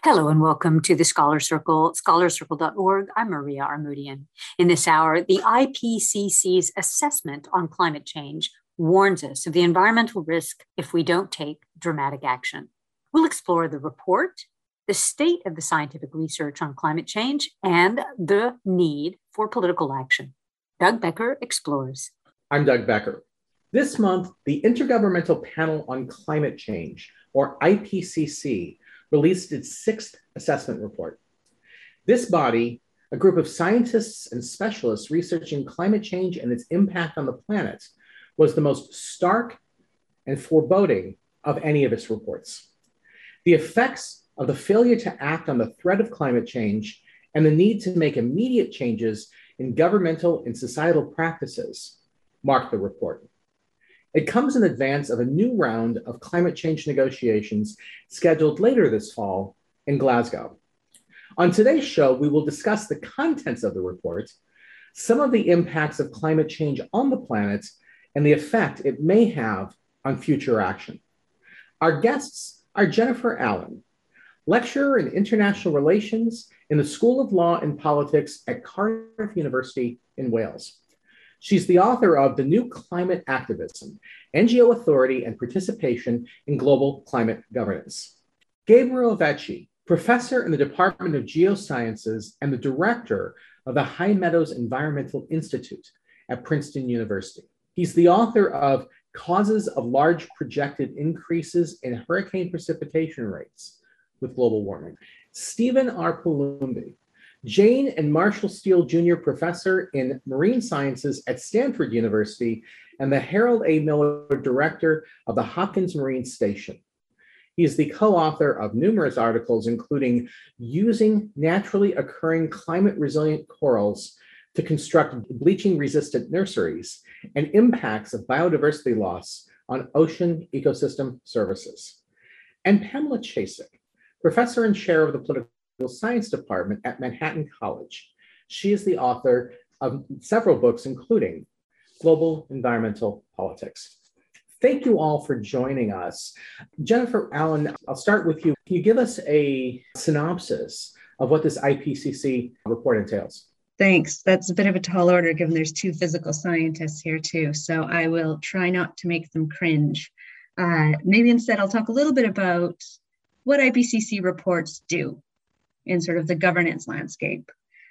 Hello and welcome to the Scholar Circle, scholarcircle.org. I'm Maria Armoudian. In this hour, the IPCC's assessment on climate change warns us of the environmental risk if we don't take dramatic action. We'll explore the report, the state of the scientific research on climate change, and the need for political action. Doug Becker explores. I'm Doug Becker. This month, the Intergovernmental Panel on Climate Change, or IPCC, released its sixth assessment report. This body, a group of scientists and specialists researching climate change and its impact on the planet, was the most stark and foreboding of any of its reports. The effects of the failure to act on the threat of climate change and the need to make immediate changes in governmental and societal practices mark the report. It comes in advance of a new round of climate change negotiations scheduled later this fall in Glasgow. On today's show, we will discuss the contents of the report, some of the impacts of climate change on the planet, and the effect it may have on future action. Our guests are Jennifer Allen, lecturer in international relations in the School of Law and Politics at Cardiff University in Wales. She's the author of The New Climate Activism, NGO Authority and Participation in Global Climate Governance. Gabriel Vecchi, professor in the Department of Geosciences and the director of the High Meadows Environmental Institute at Princeton University. He's the author of Causes of Large Projected Increases in Hurricane Precipitation Rates with Global Warming. Stephen R. Palumbi, Jane and Marshall Steele Jr. Professor in Marine Sciences at Stanford University and the Harold A. Miller Director of the Hopkins Marine Station. He is the co-author of numerous articles, including Using Naturally Occurring Climate-Resilient Corals to Construct Bleaching-Resistant Nurseries and Impacts of Biodiversity Loss on Ocean Ecosystem Services. And Pamela Chasik, Professor and Chair of the Political Science Department at Manhattan College. She is the author of several books, including Global Environmental Politics. Thank you all for joining us. Jennifer Allen, I'll start with you. Can you give us a synopsis of what this IPCC report entails? Thanks. That's a bit of a tall order given there's two physical scientists here too, so I will try not to make them cringe. Maybe instead I'll talk a little bit about what IPCC reports do in sort of the governance landscape.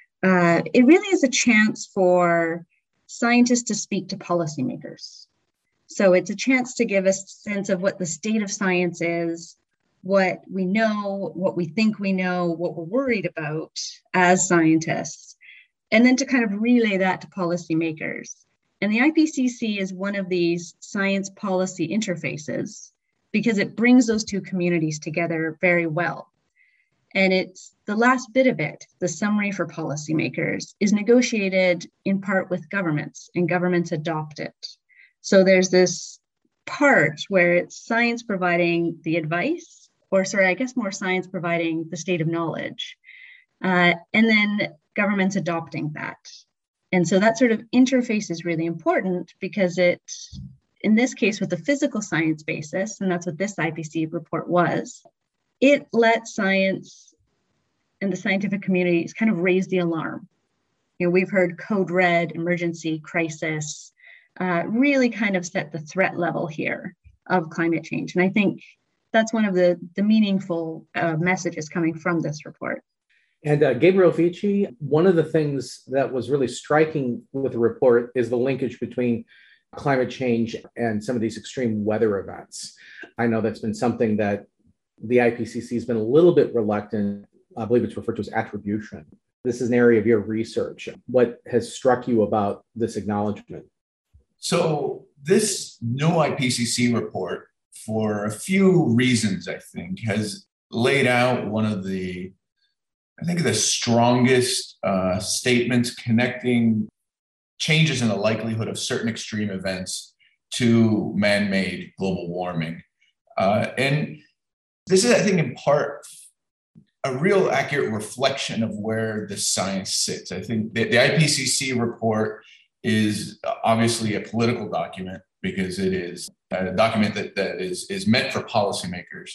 It really is a chance for scientists to speak to policymakers. So it's a chance to give us a sense of what the state of science is, what we know, what we think we know, what we're worried about as scientists, and then to kind of relay that to policymakers. And the IPCC is one of these science policy interfaces because it brings those two communities together very well. And it's the last bit of it, the summary for policymakers, is negotiated in part with governments, and governments adopt it. So there's this part where it's science providing the advice, or sorry, I guess more science providing the state of knowledge, and then governments adopting that. And so that sort of interface is really important because it, in this case, with the physical science basis, and that's what this IPCC report was, it lets science and the scientific communities kind of raise the alarm. You know, we've heard code red, emergency, crisis, really kind of set the threat level here of climate change. And I think that's one of the meaningful messages coming from this report. And Gabriel Vecchi, one of the things that was really striking with the report is the linkage between climate change and some of these extreme weather events. I know that's been something that the IPCC has been a little bit reluctant. I believe it's referred to as attribution. This is an area of your research. What has struck you about this acknowledgement? So this new IPCC report, for a few reasons, I think, has laid out one of the strongest statements connecting changes in the likelihood of certain extreme events to man-made global warming. And this is, I think, in part, a real accurate reflection of where the science sits. I think the IPCC report is obviously a political document because it is a document that is meant for policymakers.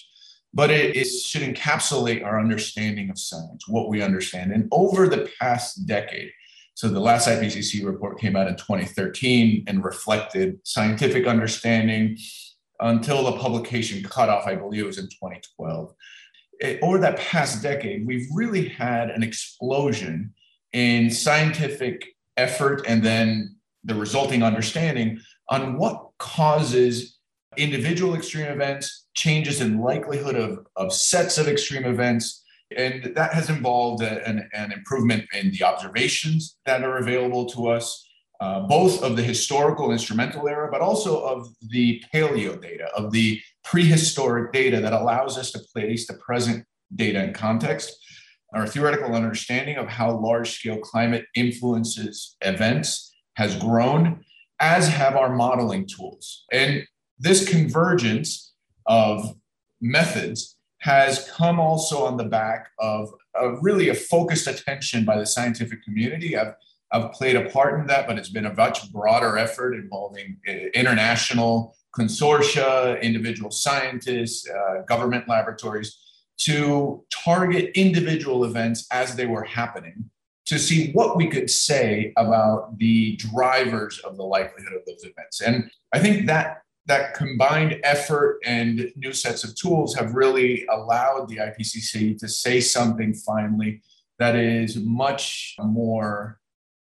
but should encapsulate our understanding of science, what we understand. And over the past decade, so the last IPCC report came out in 2013 and reflected scientific understanding until the publication cutoff, I believe it was in 2012. Over that past decade, we've really had an explosion in scientific effort and then the resulting understanding on what causes individual extreme events, changes in likelihood of sets of extreme events. And that has involved an improvement in the observations that are available to us, both of the historical instrumental era, but also of the paleo data, of the prehistoric data that allows us to place the present data in context. Our theoretical understanding of how large-scale climate influences events has grown, as have our modeling tools. And this convergence of methods has come also on the back of really a focused attention by the scientific community. I've played a part in that, but it's been a much broader effort involving international consortia, individual scientists, government laboratories, to target individual events as they were happening, to see what we could say about the drivers of the likelihood of those events. And I think that combined effort and new sets of tools have really allowed the IPCC to say something finally that is much more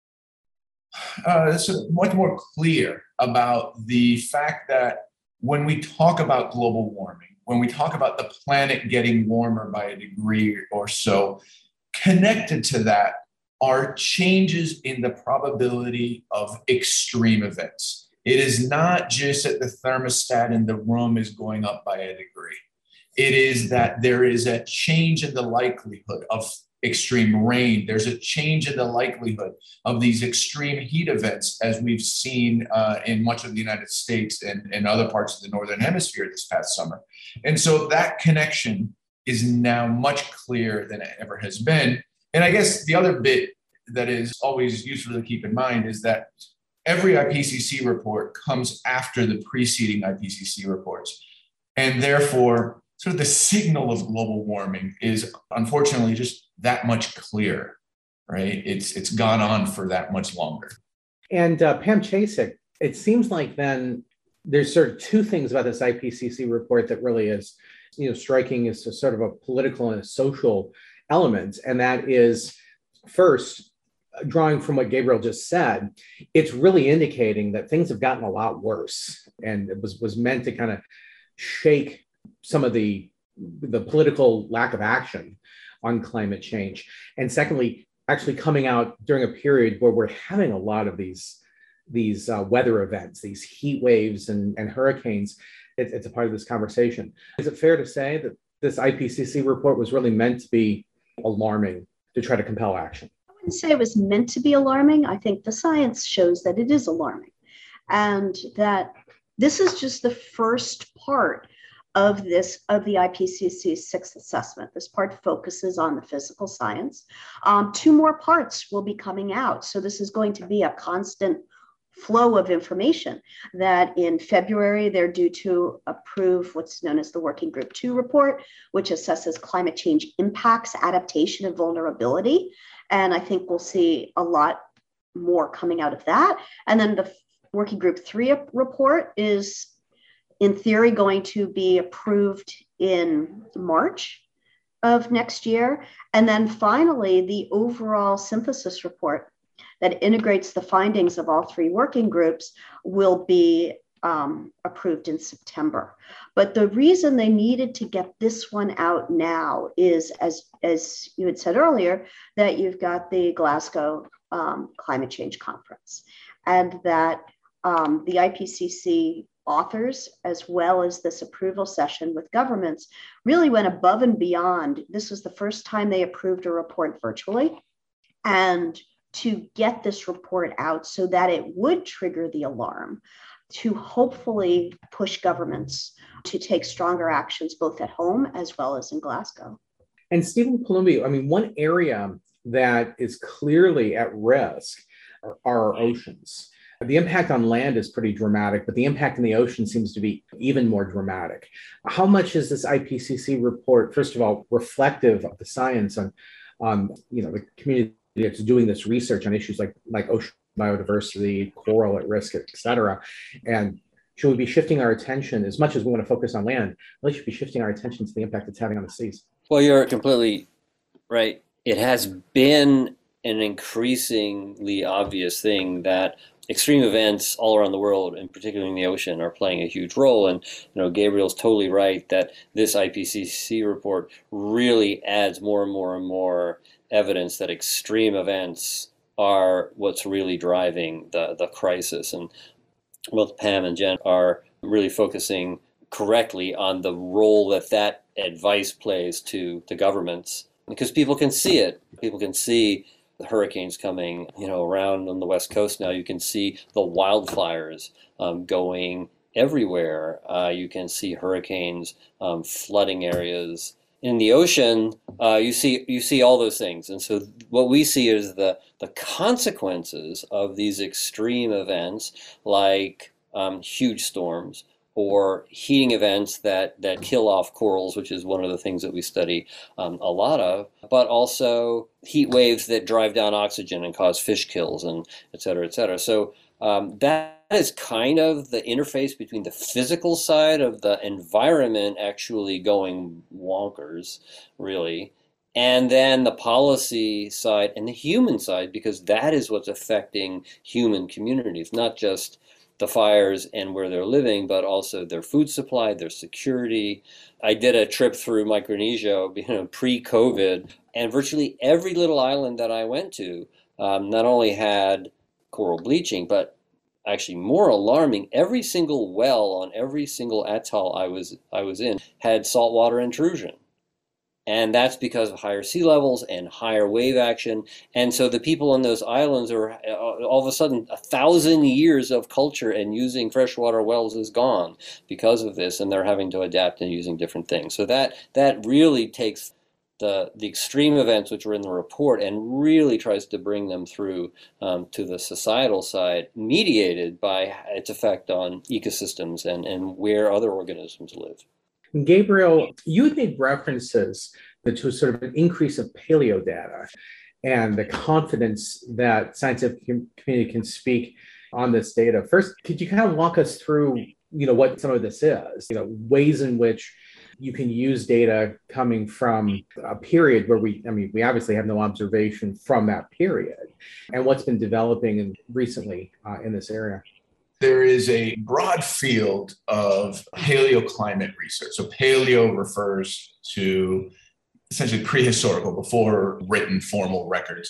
clear about the fact that when we talk about global warming, when we talk about the planet getting warmer by a degree or so, connected to that are changes in the probability of extreme events. It is not just that the thermostat in the room is going up by a degree. It is that there is a change in the likelihood of extreme rain. There's a change in the likelihood of these extreme heat events, as we've seen in much of the United States and other parts of the Northern Hemisphere this past summer. And so that connection is now much clearer than it ever has been. And I guess the other bit that is always useful to keep in mind is that every IPCC report comes after the preceding IPCC reports. And therefore, sort of the signal of global warming is unfortunately just that much clearer, right? It's gone on for that much longer. And Pam Chasik, it seems like then there's sort of two things about this IPCC report that really is, striking as a sort of a political and a social element. And that is, first, drawing from what Gabriel just said, it's really indicating that things have gotten a lot worse. And it was meant to kind of shake some of the political lack of action on climate change. And secondly, actually coming out during a period where we're having a lot of these weather events, these heat waves and hurricanes. It's a part of this conversation. Is it fair to say that this IPCC report was really meant to be alarming to try to compel action? I wouldn't say it was meant to be alarming. I think the science shows that it is alarming, and that this is just the first part of the IPCC's sixth assessment. This part focuses on the physical science. Two more parts will be coming out. So this is going to be a constant flow of information. That in February, they're due to approve what's known as the Working Group 2 report, which assesses climate change impacts, adaptation, and vulnerability. And I think we'll see a lot more coming out of that. And then the Working Group 3 report is, in theory, going to be approved in March of next year. And then finally, the overall synthesis report that integrates the findings of all three working groups will be approved in September. But the reason they needed to get this one out now is, as you had said earlier, that you've got the Glasgow Climate Change Conference, and that the IPCC authors, as well as this approval session with governments, really went above and beyond. This was the first time they approved a report virtually, and to get this report out so that it would trigger the alarm to hopefully push governments to take stronger actions both at home as well as in Glasgow. And Stephen Palumbi, I mean, one area that is clearly at risk are our oceans. The impact on land is pretty dramatic, but the impact in the ocean seems to be even more dramatic. How much is this IPCC report, first of all, reflective of the science on the community that's doing this research on issues like ocean biodiversity, coral at risk, et cetera? And should we be shifting our attention, as much as we want to focus on land, we should be shifting our attention to the impact it's having on the seas? Well, you're completely right. It has been an increasingly obvious thing that extreme events all around the world, and particularly in the ocean, are playing a huge role. And Gabriel's totally right that this IPCC report really adds more and more and more evidence that extreme events are what's really driving the crisis. And both Pam and Jen are really focusing correctly on the role that advice plays to governments, because people can see it. People can see the hurricanes coming, around on the West Coast now. You can see the wildfires going everywhere. You can see hurricanes flooding areas. In the ocean, you see all those things. And so what we see is the consequences of these extreme events, like huge storms, or heating events that kill off corals, which is one of the things that we study a lot of, but also heat waves that drive down oxygen and cause fish kills, and et cetera, et cetera. So that is kind of the interface between the physical side of the environment actually going wonkers, really, and then the policy side and the human side, because that is what's affecting human communities, not just the fires and where they're living, but also their food supply, their security. I did a trip through Micronesia, pre-COVID, and virtually every little island that I went to not only had coral bleaching, but actually more alarming, every single well on every single atoll I was in had saltwater intrusion. And that's because of higher sea levels and higher wave action. And so the people on those islands are all of a sudden 1,000 years of culture and using freshwater wells is gone because of this, and they're having to adapt and using different things. So that really takes the extreme events which were in the report and really tries to bring them through to the societal side, mediated by its effect on ecosystems and where other organisms live. Gabriel, you had made references to sort of an increase of paleo data and the confidence that scientific community can speak on this data. First, could you kind of walk us through, what some of this is, ways in which you can use data coming from a period where we obviously have no observation from that period, and what's been developing recently in this area? There is a broad field of paleoclimate research. So paleo refers to essentially prehistorical, before written formal records.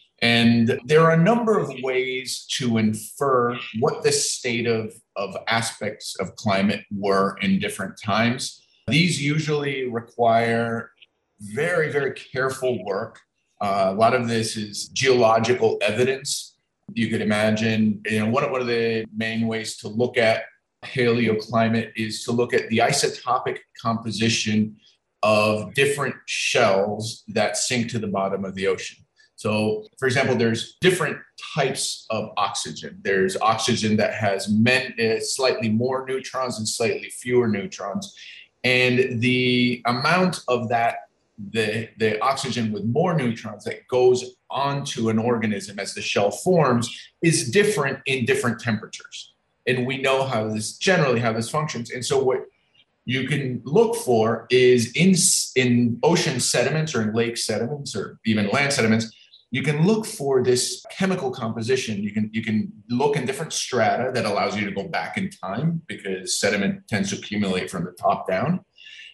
And there are a number of ways to infer what the state of aspects of climate were in different times. These usually require very, very careful work. A lot of this is geological evidence. You could imagine, one of the main ways to look at paleoclimate is to look at the isotopic composition of different shells that sink to the bottom of the ocean. So, for example, there's different types of oxygen. There's oxygen that has slightly more neutrons and slightly fewer neutrons. And the amount of that, the oxygen with more neutrons that goes onto an organism as the shell forms, is different in different temperatures. And we know how this functions. And so what you can look for is in ocean sediments or in lake sediments or even land sediments, you can look for this chemical composition. You can look in different strata that allows you to go back in time, because sediment tends to accumulate from the top down,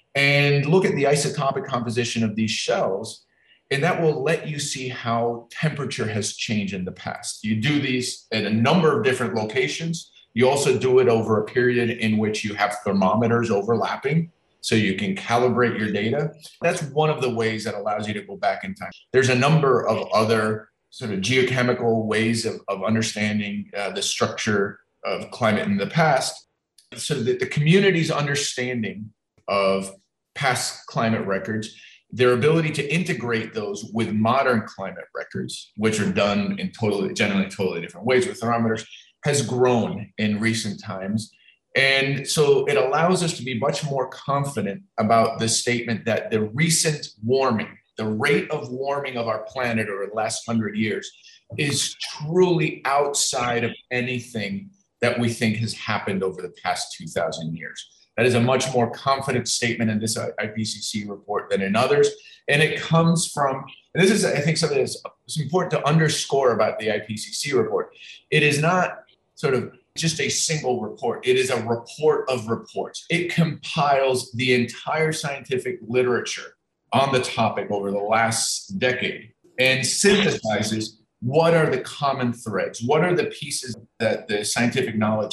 and look at the isotopic composition of these shells. And that will let you see how temperature has changed in the past. You do these at a number of different locations. You also do it over a period in which you have thermometers overlapping, so you can calibrate your data. That's one of the ways that allows you to go back in time. There's a number of other sort of geochemical ways of understanding the structure of climate in the past, so that the community's understanding of past climate records, their ability to integrate those with modern climate records, which are done in generally totally different ways with thermometers, has grown in recent times. And so it allows us to be much more confident about the statement that the recent warming, the rate of warming of our planet over the last 100 years is truly outside of anything that we think has happened over the past 2,000 years. That is a much more confident statement in this IPCC report than in others. And it comes from, and this is, I think, something that's important to underscore about the IPCC report. It is not sort of just a single report. It is a report of reports. It compiles the entire scientific literature on the topic over the last decade and synthesizes what are the common threads, what are the pieces that the scientific knowledge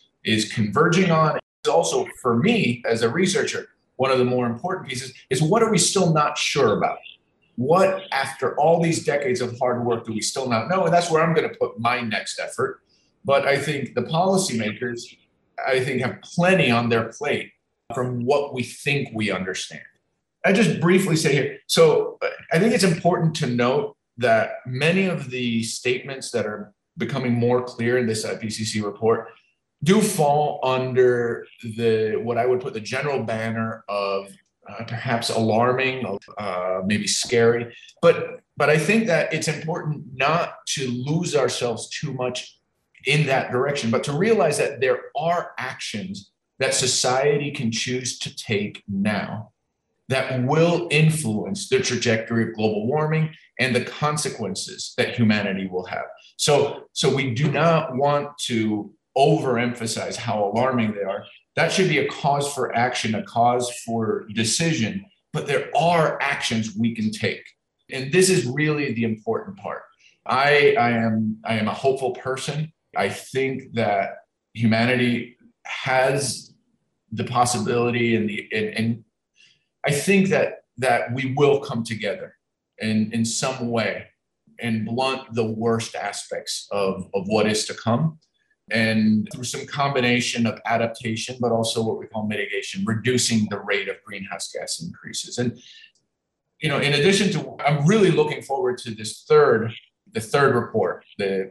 is converging on. Also, for me as a researcher, one of the more important pieces is what are we still not sure about? What, after all these decades of hard work, do we still not know? And that's where I'm going to put my next effort. But I think the policymakers, have plenty on their plate from what we think we understand. I just briefly say here, so I think it's important to note that many of the statements that are becoming more clear in this IPCC report do fall under what I would put the general banner of perhaps alarming, maybe scary. But I think that it's important not to lose ourselves too much in that direction, but to realize that there are actions that society can choose to take now that will influence the trajectory of global warming and the consequences that humanity will have. So we do not want to overemphasize how alarming they are. That should be a cause for action, a cause for decision, but there are actions we can take. And this is really the important part. I am a hopeful person. I think that humanity has the possibility and I think that we will come together in some way and blunt the worst aspects of what is to come. And through some combination of adaptation, but also what we call mitigation, reducing the rate of greenhouse gas increases. And, in addition to, I'm really looking forward to the third report,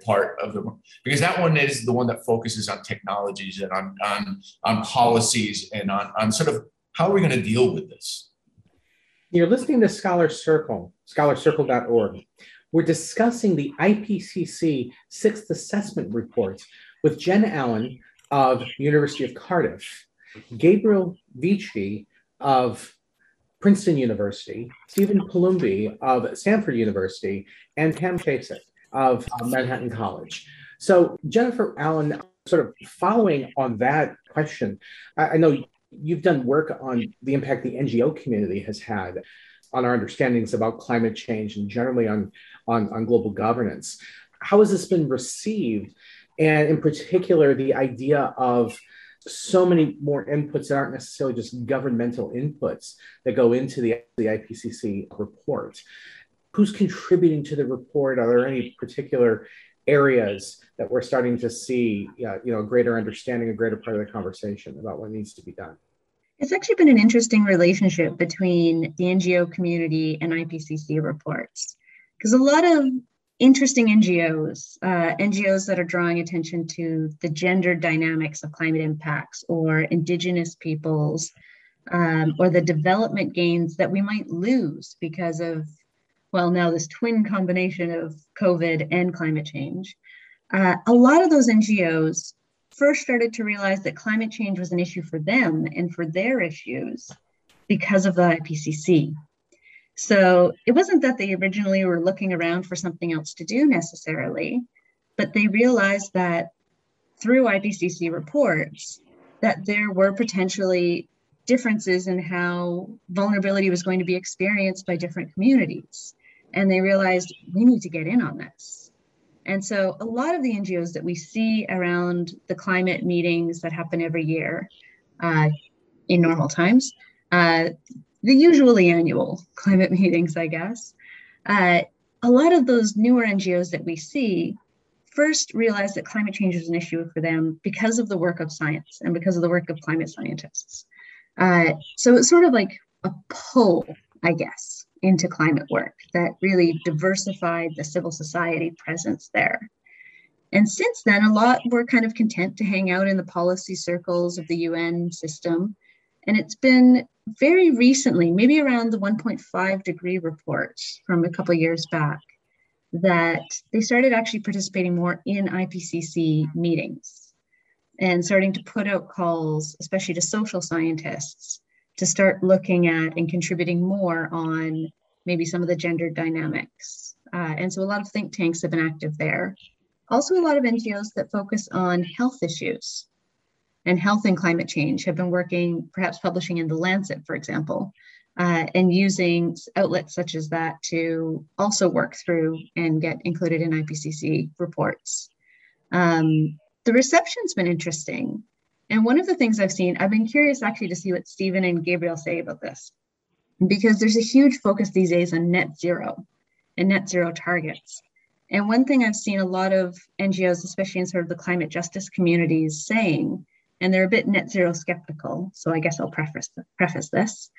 because that one is the one that focuses on technologies and on policies and on sort of how are we going to deal with this. You're listening to Scholar Circle, scholarcircle.org. We're discussing the IPCC Sixth Assessment Report with Jen Allen of University of Cardiff, Gabriel Vici of Princeton University, Stephen Palumbi of Stanford University, and Pam Chasek of Manhattan College. So Jennifer Allen, sort of following on that question, I know you've done work on the impact the NGO community has had on our understandings about climate change and generally on global governance. How has this been received? And in particular, the idea of so many more inputs that aren't necessarily just governmental inputs that go into the IPCC report. Who's contributing to the report? Are there any particular areas that we're starting to see, a greater understanding, a greater part of the conversation about what needs to be done? It's actually been an interesting relationship between the NGO community and IPCC reports, because a lot of interesting NGOs that are drawing attention to the gender dynamics of climate impacts or Indigenous peoples, or the development gains that we might lose because of, now this twin combination of COVID and climate change. A lot of those NGOs first started to realize that climate change was an issue for them and for their issues because of the IPCC. So it wasn't that they originally were looking around for something else to do necessarily, but they realized that through IPCC reports that there were potentially differences in how vulnerability was going to be experienced by different communities. And they realized we need to get in on this. And so a lot of the NGOs that we see around the climate meetings that happen every year in normal times, the usually annual climate meetings, I guess, a lot of those newer NGOs that we see first realized that climate change is an issue for them because of the work of science and because of the work of climate scientists. So it's sort of like a pull, I guess, into climate work that really diversified the civil society presence there. And since then, a lot were kind of content to hang out in the policy circles of the UN system. And it's been very recently, maybe around the 1.5 degree report from a couple of years back, that they started actually participating more in IPCC meetings and starting to put out calls, especially to social scientists, to start looking at and contributing more on maybe some of the gender dynamics. And so a lot of think tanks have been active there. Also, a lot of NGOs that focus on health issues and health and climate change have been working, perhaps publishing in The Lancet, for example, and using outlets such as that to also work through and get included in IPCC reports. The reception's been interesting. And one of the things I've seen, I've been curious actually to see what Stephen and Gabriel say about this, because there's a huge focus these days on net zero and net zero targets. And one thing I've seen a lot of NGOs, especially in sort of the climate justice communities, saying, and they're a bit net zero skeptical, so I guess I'll preface this,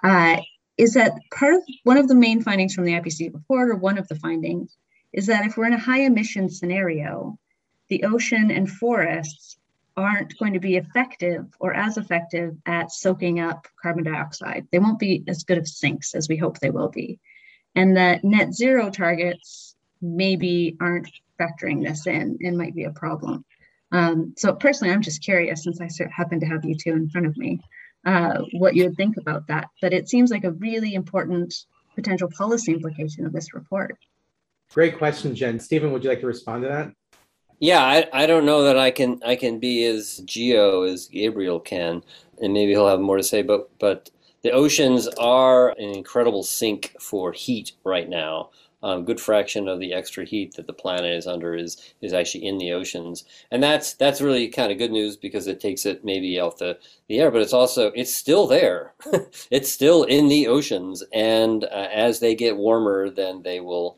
is that one of the main findings from the IPCC report, or one of the findings, is that if we're in a high emission scenario, the ocean and forests aren't going to be effective or as effective at soaking up carbon dioxide. They won't be as good of sinks as we hope they will be. And that net zero targets maybe aren't factoring this in and might be a problem. So personally, I'm just curious, since I happen to have you two in front of me, what you would think about that. But it seems like a really important potential policy implication of this report. Great question, Jen. Stephen, would you like to respond to that? Yeah, I don't know that I can be as geo as Gabriel can, and maybe he'll have more to say, but the oceans are an incredible sink for heat right now. Good fraction of the extra heat that the planet is under is actually in the oceans, and that's really kind of good news, because it takes it maybe off the air, but it's still there. It's still in the oceans, and as they get warmer, then they'll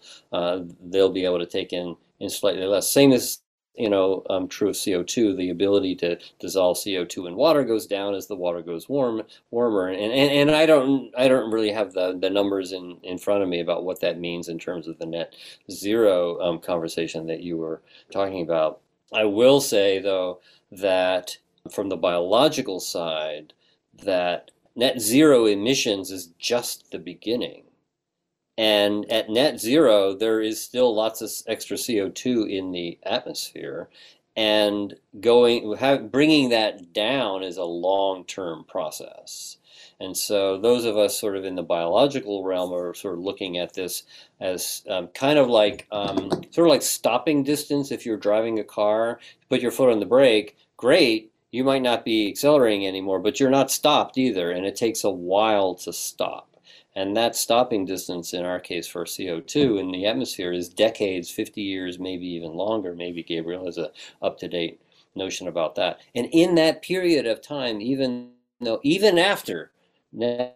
be able to take in slightly less. Same as true of CO2. The ability to dissolve CO2 in water goes down as the water goes warmer. And I don't really have the numbers in front of me about what that means in terms of the net zero conversation that you were talking about. I will say, though, that from the biological side, that net zero emissions is just the beginning. And at net zero, there is still lots of extra CO2 in the atmosphere, and bringing that down is a long-term process. And so those of us sort of in the biological realm are sort of looking at this as kind of like stopping distance. If you're driving a car, you put your foot on the brake, great, you might not be accelerating anymore, but you're not stopped either, and it takes a while to stop. And that stopping distance, in our case for CO2 in the atmosphere, is decades, 50 years, maybe even longer. Maybe Gabriel has an up-to-date notion about that. And in that period of time, even after net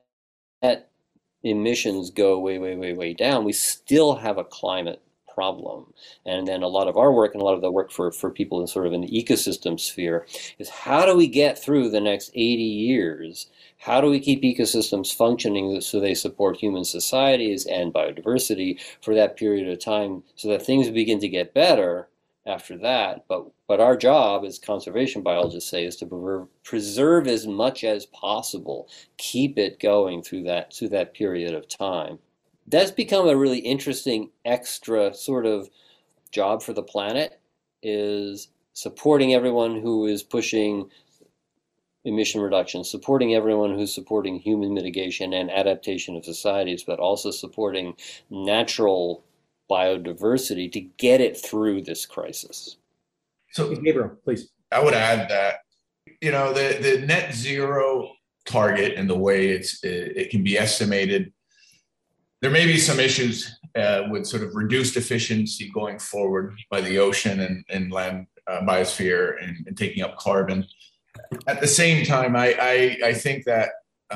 emissions go way, way, way, way down, we still have a climate problem. And then a lot of our work, and a lot of the work for people in sort of an ecosystem sphere, is how do we get through the next 80 years? How do we keep ecosystems functioning so they support human societies and biodiversity for that period of time, so that things begin to get better after that? But our job, as conservation biologists say, is to preserve as much as possible, keep it going through that period of time. That's become a really interesting extra sort of job for the planet, is supporting everyone who is pushing emission reduction, supporting everyone who's supporting human mitigation and adaptation of societies, but also supporting natural biodiversity to get it through this crisis. So, Gabriel, please. I would add that, the net zero target and the way it can be estimated, there may be some issues with sort of reduced efficiency going forward by the ocean and land biosphere and taking up carbon. At the same time, I think that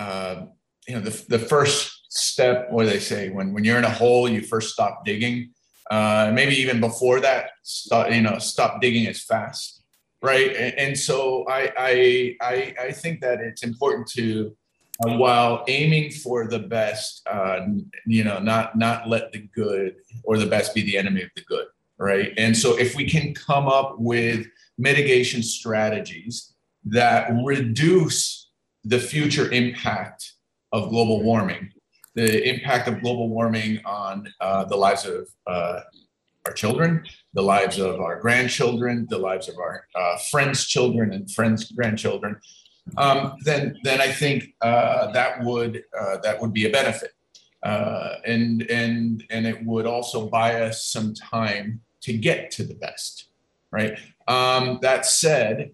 the first step, what do they say, when you're in a hole, you first stop digging. Maybe even before that, stop digging as fast, right? And so I think that it's important to, while aiming for the best, not let the good or the best be the enemy of the good, right? And so if we can come up with mitigation strategies that reduce the future impact of global warming, the impact of global warming on the lives of our children, the lives of our grandchildren, the lives of our friends' children and friends' grandchildren, then I think that would be a benefit, and it would also buy us some time to get to the best, right? That said,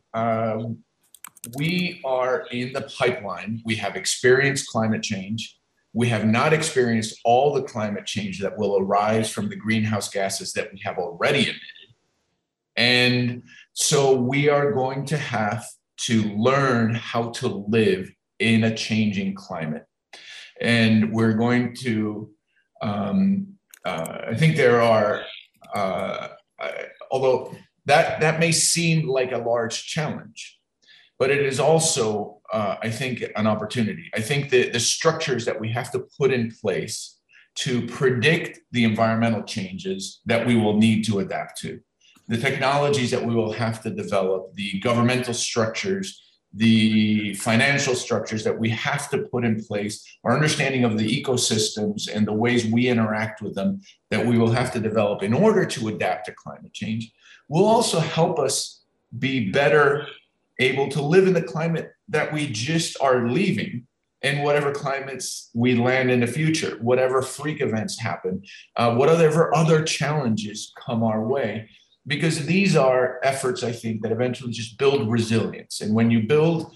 we are in the pipeline. We have experienced climate change. We have not experienced all the climate change that will arise from the greenhouse gases that we have already emitted. And so we are going to have to learn how to live in a changing climate. And we're going to, I think there are, although that may seem like a large challenge, but it is also, I think, an opportunity. I think that the structures that we have to put in place to predict the environmental changes that we will need to adapt to, the technologies that we will have to develop, the governmental structures, the financial structures that we have to put in place, our understanding of the ecosystems and the ways we interact with them that we will have to develop in order to adapt to climate change will also help us be better able to live in the climate that we just are leaving, and whatever climates we land in the future, whatever freak events happen, whatever other challenges come our way, because these are efforts, I think, that eventually just build resilience. And when you build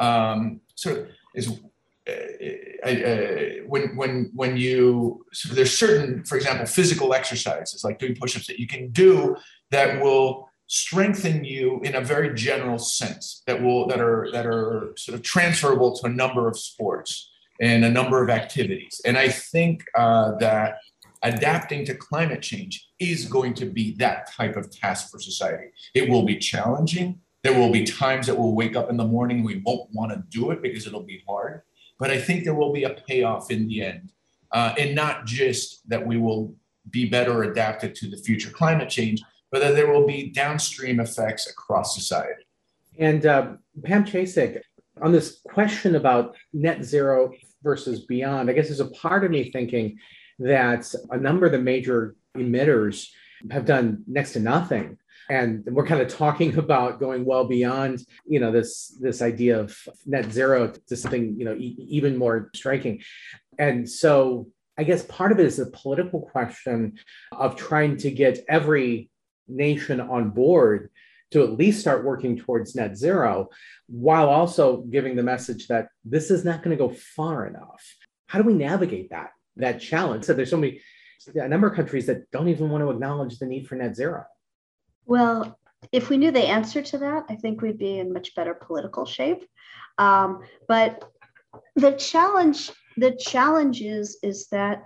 when you, so there's certain, for example, physical exercises like doing push-ups that you can do that will strengthen you in a very general sense, that are sort of transferable to a number of sports and a number of activities. And I think that adapting to climate change is going to be that type of task for society. It will be challenging. There will be times that we'll wake up in the morning and we won't want to do it because it'll be hard. But I think there will be a payoff in the end, and not just that we will be better adapted to the future climate change, but that there will be downstream effects across society. And Pam Chasik, on this question about net zero versus beyond, I guess there's a part of me thinking that a number of the major emitters have done next to nothing. And we're kind of talking about going well beyond, this idea of net zero to something, even more striking. And so I guess part of it is a political question of trying to get every nation on board to at least start working towards net zero, while also giving the message that this is not going to go far enough. How do we navigate that challenge? So there's a number of countries that don't even want to acknowledge the need for net zero. Well, if we knew the answer to that, I think we'd be in much better political shape. But the challenge is that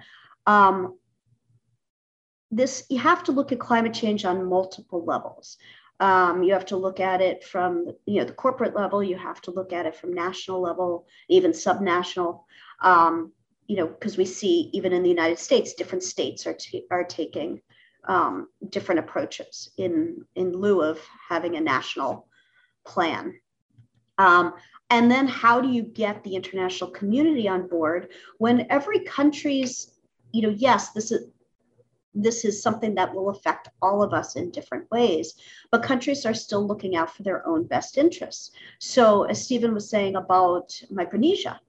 you have to look at climate change on multiple levels. You have to look at it from the corporate level. You have to look at it from national level, even subnational. Because we see even in the United States, different states are taking different approaches in lieu of having a national plan. And then how do you get the international community on board when every country's, yes, this is something that will affect all of us in different ways, but countries are still looking out for their own best interests. So as Stephen was saying about Micronesia,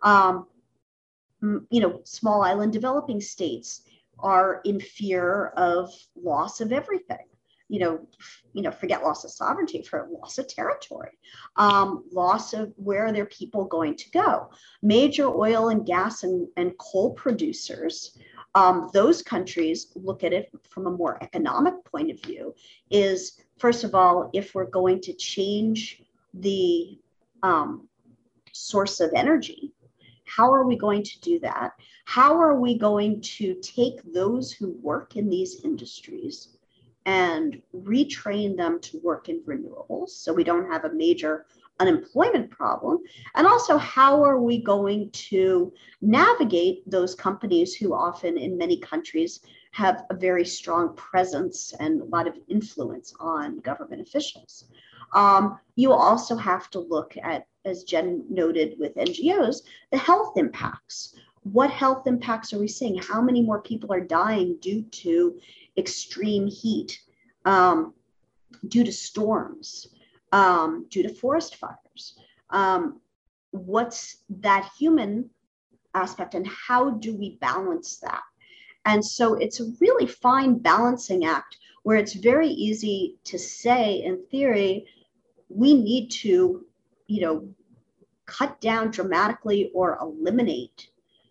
small island developing states are in fear of loss of everything. Forget loss of sovereignty, for loss of territory, loss of where are their people going to go. Major oil and gas and coal producers, those countries look at it from a more economic point of view, is first of all, if we're going to change the source of energy, how are we going to do that? How are we going to take those who work in these industries and retrain them to work in renewables so we don't have a major unemployment problem? And also, how are we going to navigate those companies who often in many countries have a very strong presence and a lot of influence on government officials. You also have to look at, as Jen noted with NGOs, the health impacts. What health impacts are we seeing? How many more people are dying due to extreme heat, due to storms, due to forest fires? What's that human aspect, and how do we balance that? And so it's a really fine balancing act where it's very easy to say, in theory, we need to, cut down dramatically or eliminate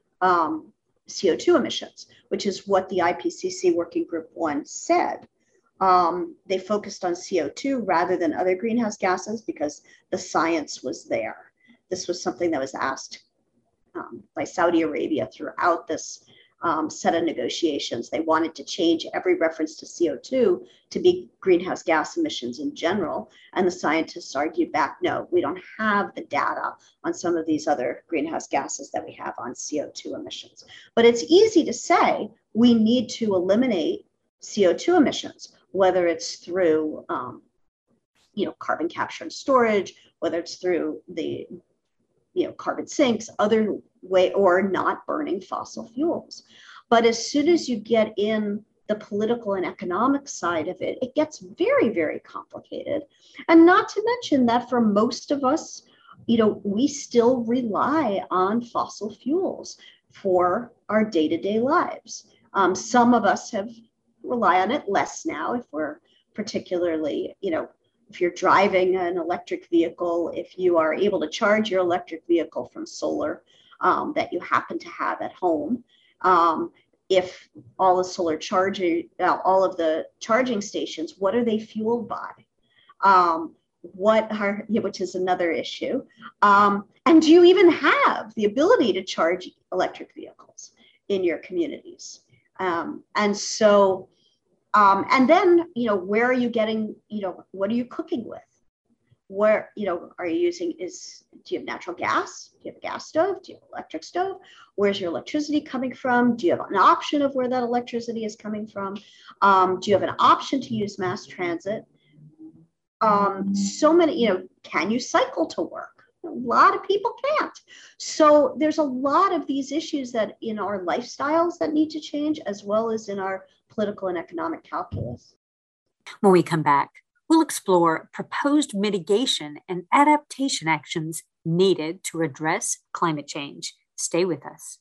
CO2 emissions, which is what the IPCC Working Group 1 said. They focused on CO2 rather than other greenhouse gases because the science was there. This was something that was asked by Saudi Arabia throughout this set of negotiations. They wanted to change every reference to CO2 to be greenhouse gas emissions in general. And the scientists argued back, no, we don't have the data on some of these other greenhouse gases that we have on CO2 emissions. But it's easy to say we need to eliminate CO2 emissions, whether it's through carbon capture and storage, whether it's through the carbon sinks, other way, or not burning fossil fuels. But as soon as you get in the political and economic side of it, it gets very, very complicated. And not to mention that for most of us, we still rely on fossil fuels for our day-to-day lives. Some of us rely on it less now if we're particularly, if you're driving an electric vehicle, if you are able to charge your electric vehicle from solar that you happen to have at home, if all the solar charging, all of the charging stations, what are they fueled by? Which is another issue. And do you even have the ability to charge electric vehicles in your communities? And so, and then, where are you getting, what are you cooking with? Where, are you using, do you have natural gas? Do you have a gas stove? Do you have an electric stove? Where's your electricity coming from? Do you have an option of where that electricity is coming from? Do you have an option to use mass transit? So many, can you cycle to work? A lot of people can't. So there's a lot of these issues that in our lifestyles that need to change, as well as in our political and economic calculus. When we come back, we'll explore proposed mitigation and adaptation actions needed to address climate change. Stay with us.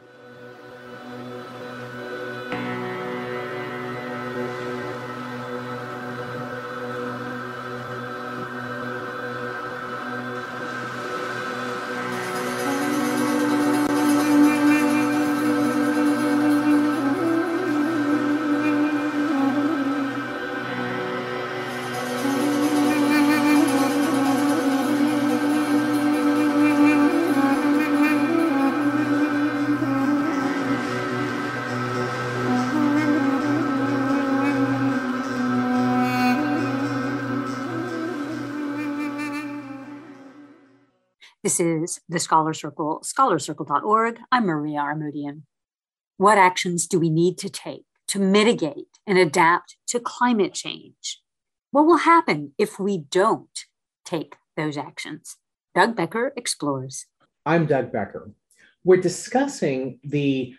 This is the Scholar Circle, scholarcircle.org. I'm Maria Armoudian. What actions do we need to take to mitigate and adapt to climate change? What will happen if we don't take those actions? Doug Becker explores. I'm Doug Becker. We're discussing the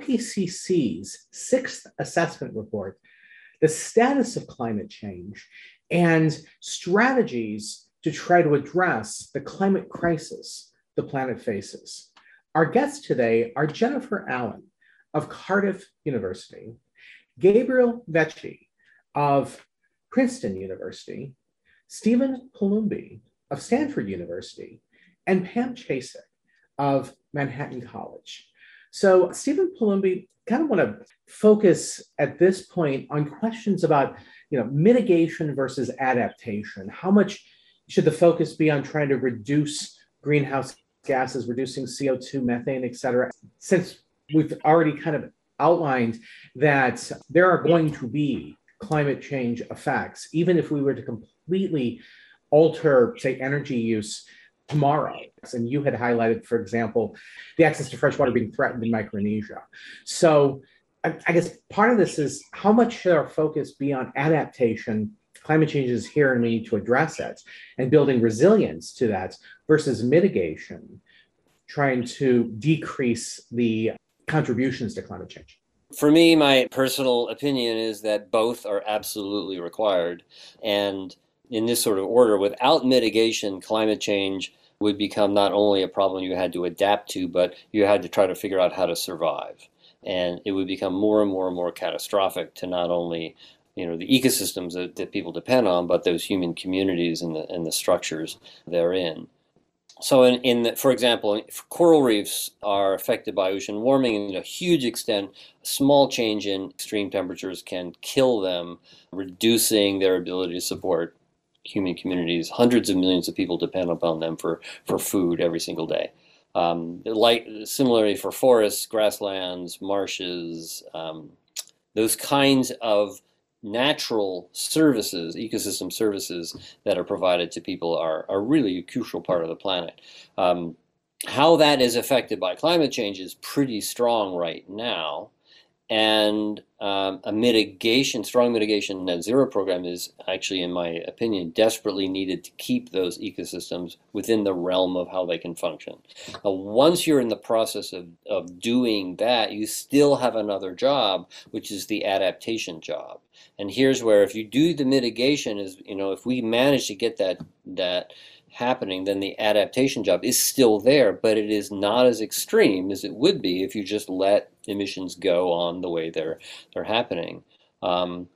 IPCC's sixth assessment report, the status of climate change, and strategies to try to address the climate crisis the planet faces. Our guests today are Jennifer Allen of Cardiff University, Gabriel Vecchi of Princeton University, Stephen Palumbi of Stanford University, and Pam Chasik of Manhattan College. So Stephen Palumbi, kind of want to focus at this point on questions about mitigation versus adaptation. How much should the focus be on trying to reduce greenhouse gases, reducing CO2, methane, et cetera? Since we've already kind of outlined that there are going to be climate change effects, even if we were to completely alter, say, energy use tomorrow. And you had highlighted, for example, the access to fresh water being threatened in Micronesia. So I guess part of this is how much should our focus be on adaptation? Climate change is here and we need to address it, and building resilience to that versus mitigation, trying to decrease the contributions to climate change. For me, my personal opinion is that both are absolutely required. And in this sort of order, without mitigation, climate change would become not only a problem you had to adapt to, but you had to try to figure out how to survive. And it would become more and more and more catastrophic to not only the ecosystems that people depend on, but those human communities and the structures therein. So for example, coral reefs are affected by ocean warming in a huge extent. A small change in extreme temperatures can kill them, reducing their ability to support human communities. Hundreds of millions of people depend upon them for food every single day. Similarly for forests, grasslands, marshes, those kinds of natural services, ecosystem services that are provided to people are really a crucial part of the planet. How that is affected by climate change is pretty strong right now. And a strong mitigation net zero program is actually, in my opinion, desperately needed to keep those ecosystems within the realm of how they can function. Once you're in the process of doing that, you still have another job, which is the adaptation job. And here's where, if you do the mitigation, if we manage to get that happening, then the adaptation job is still there, but it is not as extreme as it would be if you just let emissions go on the way they're happening. Pam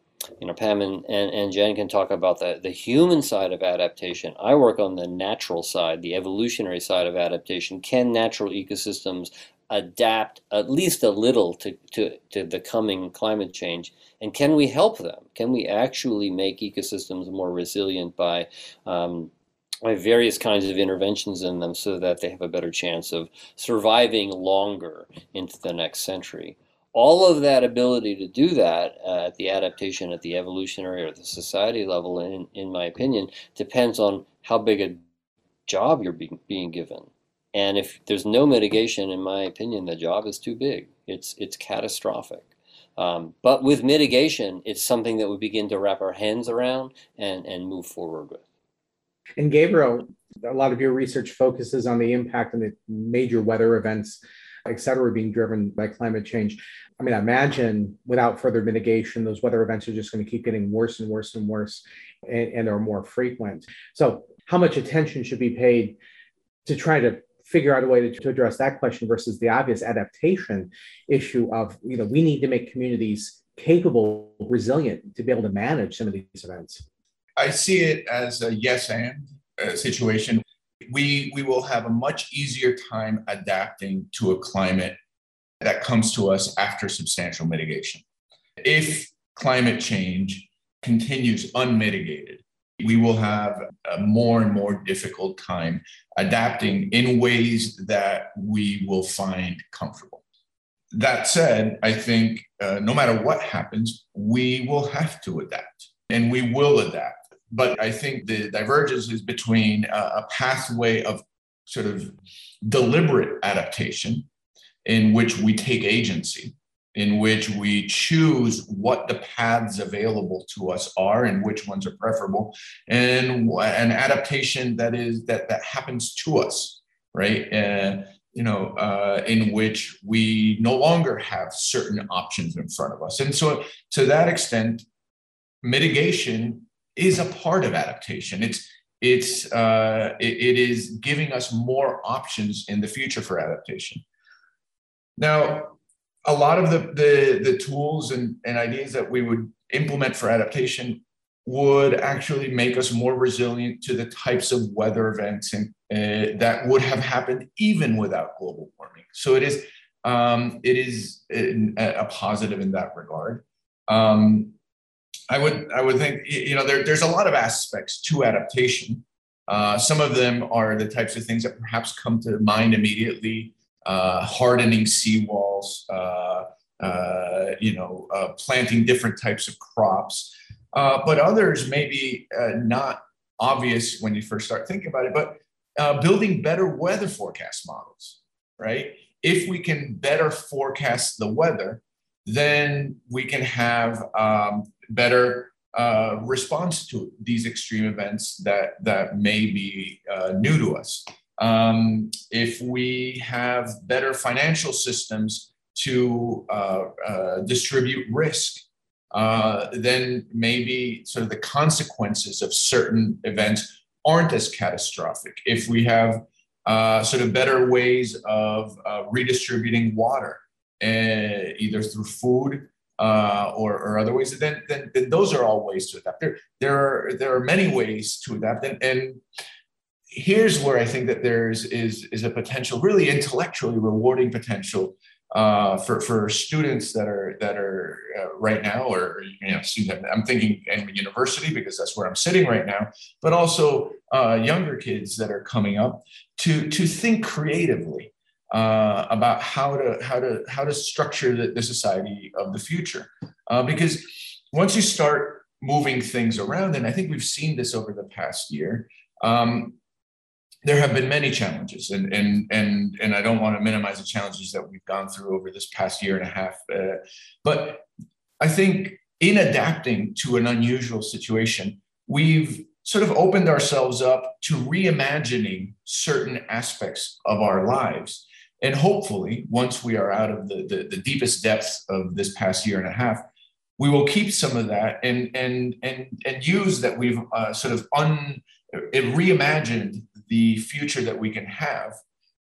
and Jen can talk about the human side of adaptation. I work on the natural side, the evolutionary side of adaptation. Can natural ecosystems adapt at least a little to the coming climate change? And can we help them? Can we actually make ecosystems more resilient by various kinds of interventions in them so that they have a better chance of surviving longer into the next century? All of that ability to do that at the adaptation, at the evolutionary or the society level, in my opinion, depends on how big a job you're being given. And if there's no mitigation, in my opinion, the job is too big. It's catastrophic. But with mitigation, it's something that we begin to wrap our hands around and move forward with. And Gabriel, a lot of your research focuses on the impact and the major weather events, et cetera, being driven by climate change. I mean, I imagine without further mitigation, those weather events are just going to keep getting worse and worse and worse and are more frequent. So how much attention should be paid to try to figure out a way to address that question versus the obvious adaptation issue of, we need to make communities capable, resilient to be able to manage some of these events? I see it as a yes and situation. We will have a much easier time adapting to a climate that comes to us after substantial mitigation. If climate change continues unmitigated, we will have a more and more difficult time adapting in ways that we will find comfortable. That said, I think no matter what happens, we will have to adapt, and we will adapt. But I think the divergence is between a pathway of sort of deliberate adaptation in which we take agency, in which we choose what the paths available to us are and which ones are preferable, and an adaptation that happens to us, right? In which we no longer have certain options in front of us. And so to that extent, mitigation is a part of adaptation. It is giving us more options in the future for adaptation. Now, a lot of the tools and ideas that we would implement for adaptation would actually make us more resilient to the types of weather events that would have happened even without global warming. So it is a positive in that regard. I would think, there's a lot of aspects to adaptation. Some of them are the types of things that perhaps come to mind immediately: hardening seawalls, planting different types of crops. But others may be not obvious when you first start thinking about it, but building better weather forecast models, right? If we can better forecast the weather, then we can have better response to these extreme events that may be new to us. If we have better financial systems to distribute risk, then maybe sort of the consequences of certain events aren't as catastrophic. If we have sort of better ways of redistributing water, either through food or other ways, then those are all ways to adapt. There are many ways to adapt, and here's where I think that is a potential, really intellectually rewarding potential for students that are right now, or students. I'm thinking in university because that's where I'm sitting right now, but also younger kids that are coming up to think creatively about how to structure the society of the future, because once you start moving things around, and I think we've seen this over the past year. There have been many challenges, and I don't want to minimize the challenges that we've gone through over this past year and a half. But I think in adapting to an unusual situation, we've sort of opened ourselves up to reimagining certain aspects of our lives. And hopefully, once we are out of the deepest depths of this past year and a half, we will keep some of that and use that we've sort of reimagined the future that we can have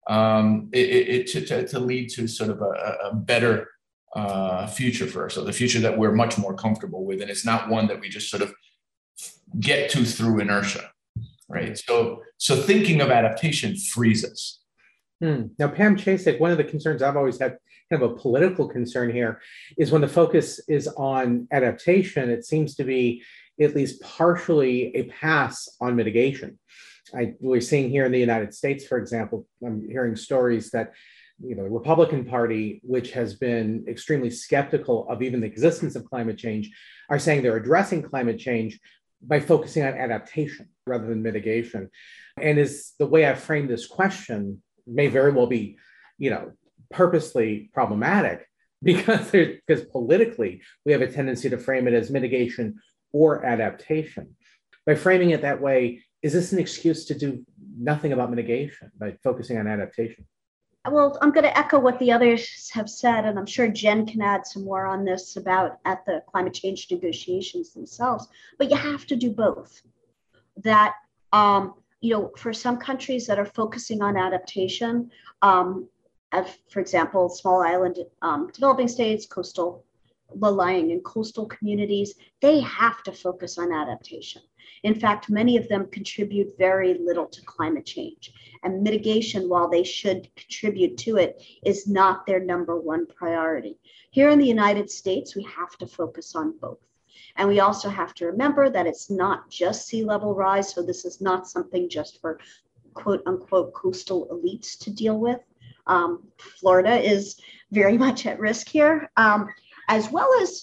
to lead to sort of a better future for us. So the future that we're much more comfortable with, and it's not one that we just sort of get to through inertia, right? So thinking of adaptation frees us. Now, Pam Chasik, one of the concerns I've always had, kind of a political concern here, is when the focus is on adaptation, it seems to be at least partially a pass on mitigation. We're seeing here in the United States, for example, I'm hearing stories that the Republican Party, which has been extremely skeptical of even the existence of climate change, are saying they're addressing climate change by focusing on adaptation rather than mitigation. And is the way I've framed this question may very well be, purposely problematic because politically we have a tendency to frame it as mitigation or adaptation. By framing it that way, is this an excuse to do nothing about mitigation by focusing on adaptation? Well, I'm going to echo what the others have said, and I'm sure Jen can add some more on this at the climate change negotiations themselves. But you have to do both. That, for some countries that are focusing on adaptation, for example, small island developing states, low-lying and coastal communities, they have to focus on adaptation. In fact, many of them contribute very little to climate change. And mitigation, while they should contribute to it, is not their number one priority. Here in the United States, we have to focus on both. And we also have to remember that it's not just sea level rise. So this is not something just for quote unquote coastal elites to deal with. Florida is very much at risk here, as well as,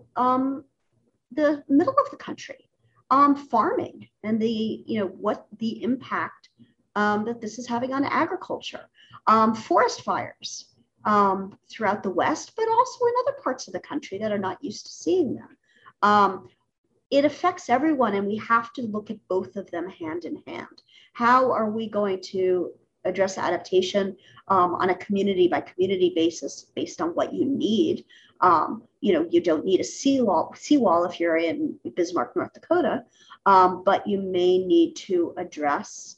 the middle of the country. Farming and what the impact that this is having on agriculture, forest fires throughout the West, but also in other parts of the country that are not used to seeing them. It affects everyone, and we have to look at both of them hand in hand. How are we going to address adaptation on a community by community basis based on what you need? You don't need a seawall if you're in Bismarck, North Dakota, but you may need to address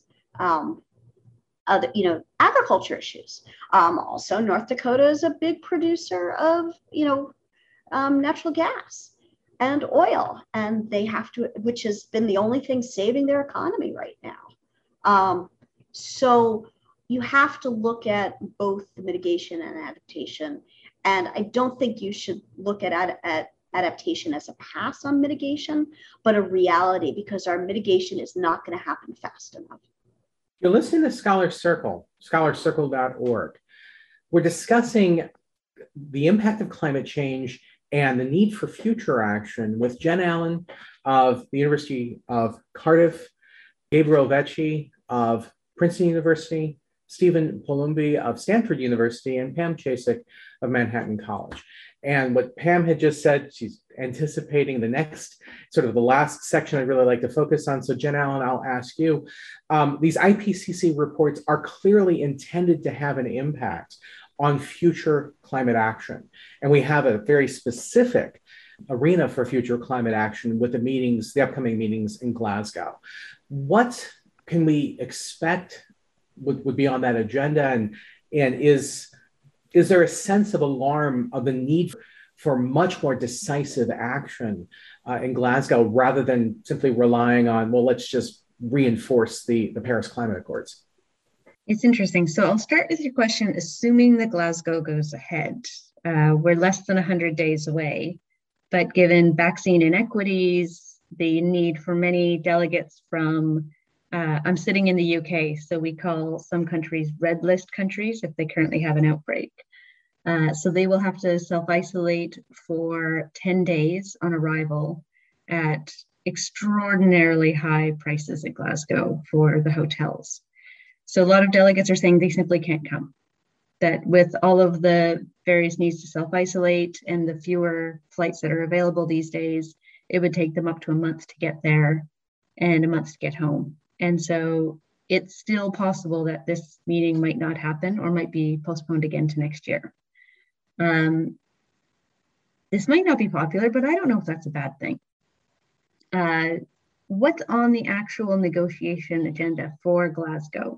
agriculture issues. Also, North Dakota is a big producer of, natural gas and oil, and they have to, which has been the only thing saving their economy right now. So you have to look at both the mitigation and adaptation. And I don't think you should look at adaptation as a pass on mitigation, but a reality, because our mitigation is not going to happen fast enough. You're listening to Scholar Circle, scholarcircle.org. We're discussing the impact of climate change and the need for future action with Jen Allen of the University of Cardiff, Gabriel Vecchi of Princeton University, Stephen Palumbi of Stanford University, and Pam Chasik of Manhattan College. And what Pam had just said, she's anticipating the next sort of the last section I'd really like to focus on. So Jen Allen, I'll ask you. These IPCC reports are clearly intended to have an impact on future climate action. And we have a very specific arena for future climate action with the upcoming meetings in Glasgow. What can we expect would be on that agenda? And is there a sense of alarm of the need for much more decisive action in Glasgow rather than simply relying on, well, let's just reinforce the Paris Climate Accords? It's interesting. So I'll start with your question, assuming that Glasgow goes ahead. We're less than 100 days away, but given vaccine inequities, the need for many delegates from, I'm sitting in the UK, so we call some countries red list countries if they currently have an outbreak. So they will have to self-isolate for 10 days on arrival at extraordinarily high prices at Glasgow for the hotels. So a lot of delegates are saying they simply can't come, that with all of the various needs to self-isolate and the fewer flights that are available these days, it would take them up to a month to get there and a month to get home. And so it's still possible that this meeting might not happen or might be postponed again to next year. This might not be popular, but I don't know if that's a bad thing. What's on the actual negotiation agenda for Glasgow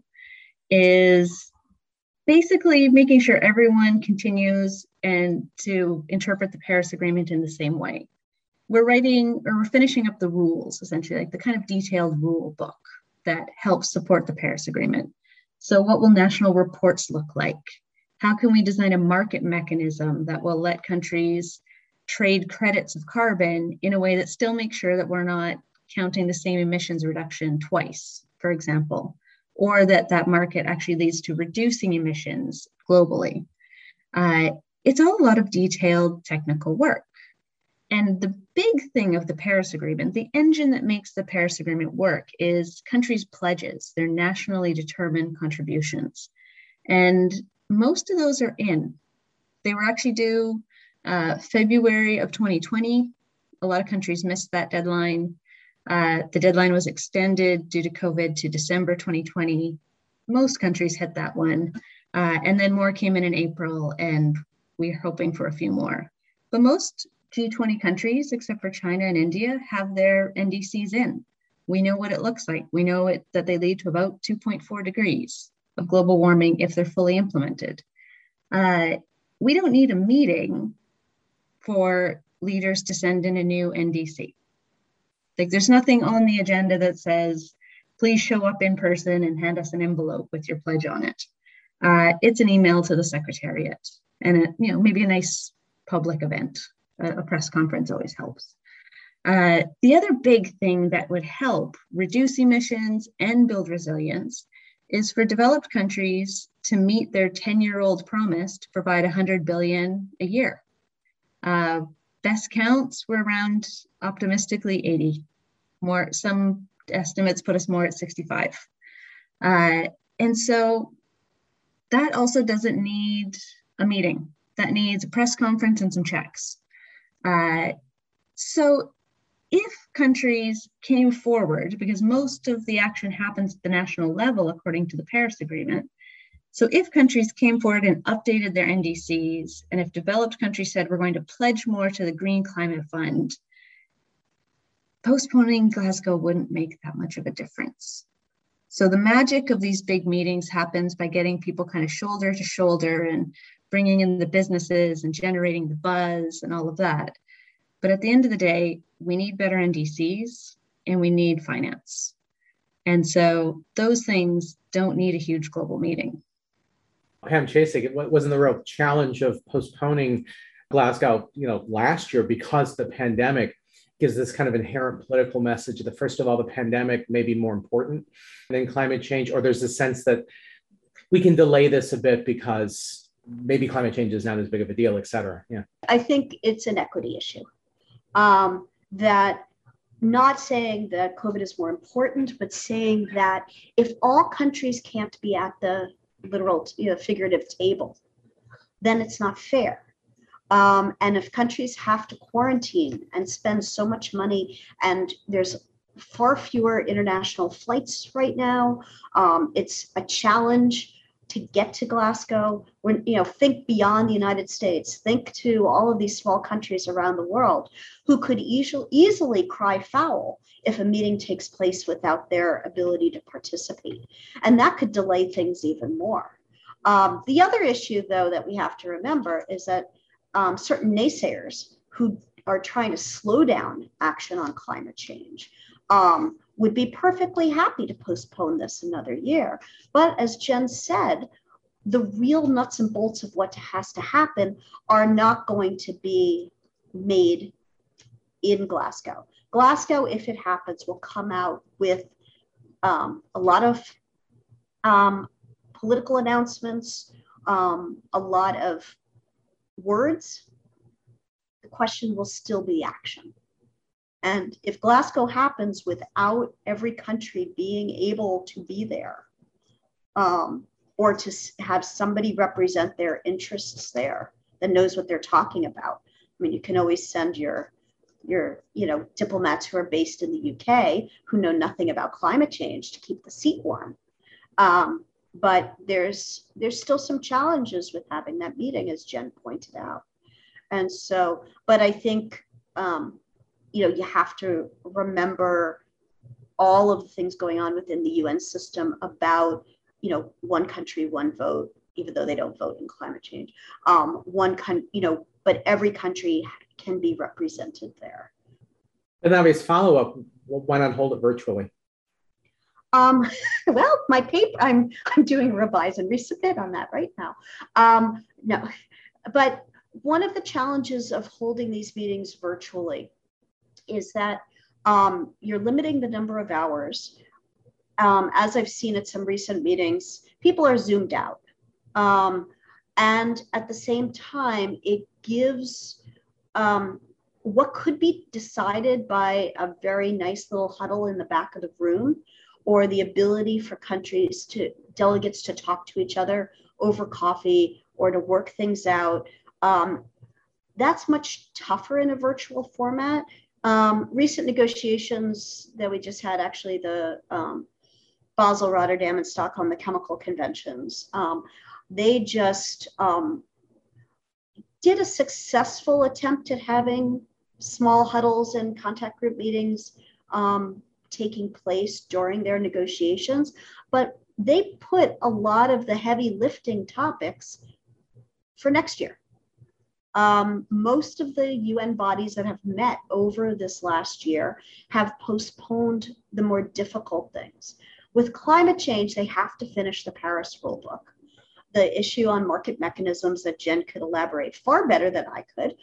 is basically making sure everyone continues and to interpret the Paris Agreement in the same way. We're finishing up the rules, essentially, like the kind of detailed rule book that helps support the Paris Agreement. So what will national reports look like? How can we design a market mechanism that will let countries trade credits of carbon in a way that still makes sure that we're not counting the same emissions reduction twice, for example, or that market actually leads to reducing emissions globally? It's all a lot of detailed technical work. And the big thing of the Paris Agreement, the engine that makes the Paris Agreement work, is countries' pledges, their nationally determined contributions. And most of those are in. They were actually due February of 2020. A lot of countries missed that deadline. The deadline was extended due to COVID to December 2020. Most countries hit that one. And then more came in April, and we're hoping for a few more. But most G20 countries, except for China and India, have their NDCs in. We know what it looks like. We know that they lead to about 2.4 degrees of global warming if they're fully implemented. We don't need a meeting for leaders to send in a new NDC. Like, there's nothing on the agenda that says, please show up in person and hand us an envelope with your pledge on it. It's an email to the Secretariat and maybe a nice public event. A press conference always helps. The other big thing that would help reduce emissions and build resilience is for developed countries to meet their 10-year-old promise to provide 100 billion a year. Best counts were around, optimistically, 80. Some estimates put us more at 65. And so that also doesn't need a meeting. That needs a press conference and some checks. So if countries came forward, because most of the action happens at the national level, according to the Paris Agreement. So if countries came forward and updated their NDCs, and if developed countries said, we're going to pledge more to the Green Climate Fund, postponing Glasgow wouldn't make that much of a difference. So the magic of these big meetings happens by getting people kind of shoulder to shoulder and bringing in the businesses and generating the buzz and all of that. But at the end of the day, we need better NDCs and we need finance. And so those things don't need a huge global meeting. Pam Chasik, it wasn't the real challenge of postponing Glasgow, last year, because the pandemic gives this kind of inherent political message that, first of all, the pandemic may be more important than climate change, or there's a sense that we can delay this a bit because maybe climate change is not as big of a deal, et cetera. Yeah. I think it's an equity issue. That not saying that COVID is more important, but saying that if all countries can't be at the literal, figurative table, then it's not fair. And if countries have to quarantine and spend so much money, and there's far fewer international flights right now, it's a challenge to get to Glasgow. When, think beyond the United States, think to all of these small countries around the world who could easily cry foul if a meeting takes place without their ability to participate. And that could delay things even more. The other issue, though, that we have to remember is that certain naysayers who are trying to slow down action on climate change would be perfectly happy to postpone this another year. But as Jen said, the real nuts and bolts of what has to happen are not going to be made in Glasgow. Glasgow, if it happens, will come out with a lot of political announcements, a lot of words. The question will still be action. And if Glasgow happens without every country being able to be there, or to have somebody represent their interests there that knows what they're talking about. I mean, you can always send your diplomats who are based in the UK who know nothing about climate change to keep the seat warm. But there's still some challenges with having that meeting, as Jen pointed out. And so, but I think, you have to remember all of the things going on within the UN system about, one country, one vote, even though they don't vote in climate change. But every country can be represented there. An obvious follow-up, why not hold it virtually? Well, my paper, I'm doing revise and resubmit on that right now. No, but one of the challenges of holding these meetings virtually is that you're limiting the number of hours. As I've seen at some recent meetings, people are zoomed out. And at the same time, it gives what could be decided by a very nice little huddle in the back of the room, or the ability for delegates to talk to each other over coffee or to work things out. That's much tougher in a virtual format. Recent negotiations that we just had, actually the Basel, Rotterdam, and Stockholm, the chemical conventions, they just did a successful attempt at having small huddles and contact group meetings taking place during their negotiations, but they put a lot of the heavy lifting topics for next year. Most of the UN bodies that have met over this last year have postponed the more difficult things. With climate change, they have to finish the Paris rulebook. The issue on market mechanisms that Jen could elaborate far better than I could,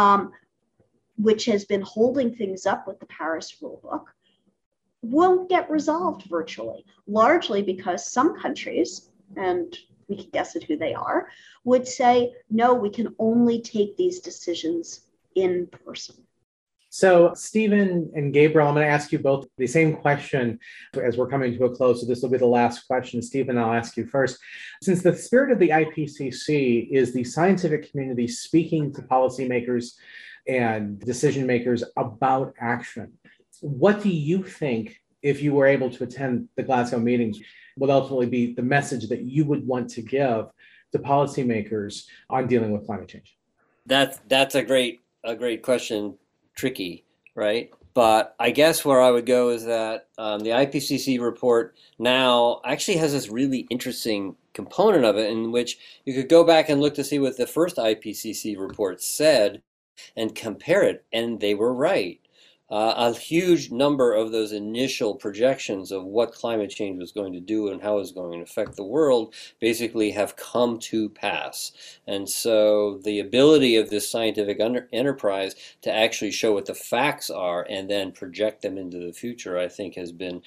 which has been holding things up with the Paris rulebook, won't get resolved virtually, largely because some countries, and we can guess at who they are, would say, no, we can only take these decisions in person. So Stephen and Gabriel, I'm going to ask you both the same question as we're coming to a close. So this will be the last question. Stephen, I'll ask you first. Since the spirit of the IPCC is the scientific community speaking to policymakers and decision makers about action, what do you think, if you were able to attend the Glasgow meetings, would ultimately be the message that you would want to give to policymakers on dealing with climate change? That's a great question. Tricky, right? But I guess where I would go is that the IPCC report now actually has this really interesting component of it in which you could go back and look to see what the first IPCC report said and compare it, and they were right. A huge number of those initial projections of what climate change was going to do and how it was going to affect the world basically have come to pass. And so the ability of this scientific enterprise to actually show what the facts are and then project them into the future, I think has been,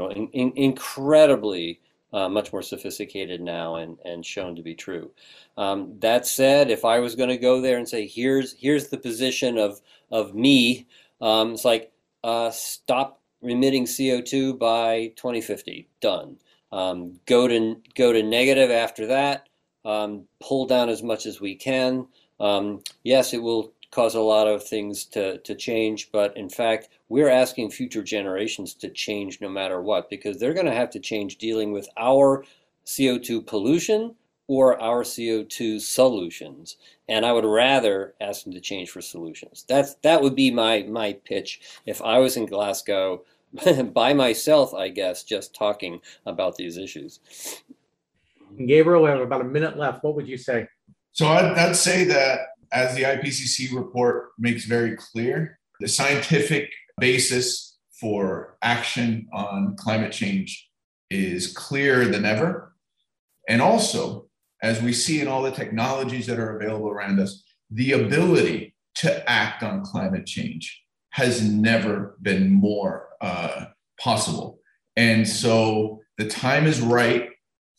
incredibly much more sophisticated now and shown to be true. That said, if I was going to go there and say, here's the position of me, it's like stop emitting CO2 by 2050. Done. Go to negative after that. Pull down as much as we can. Yes, it will cause a lot of things to change, but in fact, we're asking future generations to change no matter what, because they're going to have to change dealing with our CO2 pollution or our CO2 solutions. And I would rather ask them to change for solutions. That would be my pitch if I was in Glasgow by myself, I guess, just talking about these issues. Gabriel, we have about a minute left. What would you say? So I'd say that, as the IPCC report makes very clear, the scientific basis for action on climate change is clearer than ever. And also, as we see in all the technologies that are available around us, the ability to act on climate change has never been more possible. And so the time is right.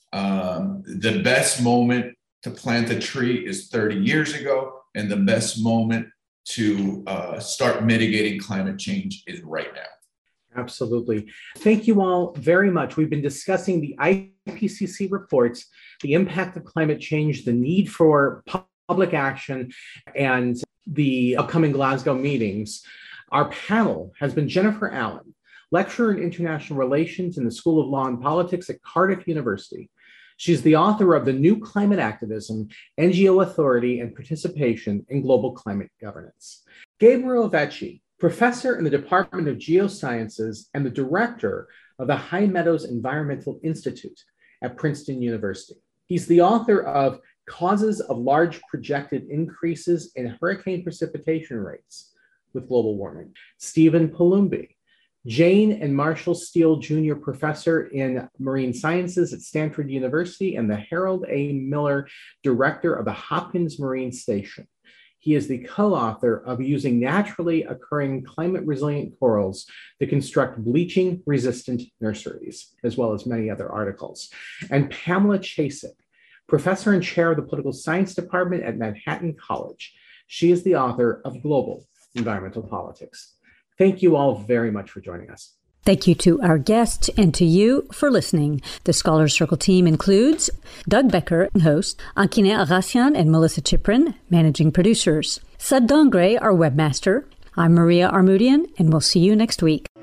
The best moment to plant a tree is 30 years ago, and the best moment to start mitigating climate change is right now. Absolutely. Thank you all very much. We've been discussing the IPCC reports, the impact of climate change, the need for public action, and the upcoming Glasgow meetings. Our panel has been Jennifer Allen, lecturer in international relations in the School of Law and Politics at Cardiff University. She's the author of The New Climate Activism, NGO Authority and Participation in Global Climate Governance. Gabriel Vecchi, professor in the Department of Geosciences and the director of the High Meadows Environmental Institute at Princeton University. He's the author of Causes of Large Projected Increases in Hurricane Precipitation Rates with Global Warming. Stephen Palumbi, Jane and Marshall Steele Jr. Professor in Marine Sciences at Stanford University and the Harold A. Miller Director of the Hopkins Marine Station. He is the co-author of Using Naturally Occurring Climate-Resilient Corals to Construct Bleaching-Resistant Nurseries, as well as many other articles. And Pamela Chasik, Professor and Chair of the Political Science Department at Manhattan College. She is the author of Global Environmental Politics. Thank you all very much for joining us. Thank you to our guests and to you for listening. The Scholars Circle team includes Doug Becker, host, Ankine Aghassian and Melissa Chiprin, managing producers, Sud Dongre, our webmaster. I'm Maria Armoudian, and we'll see you next week.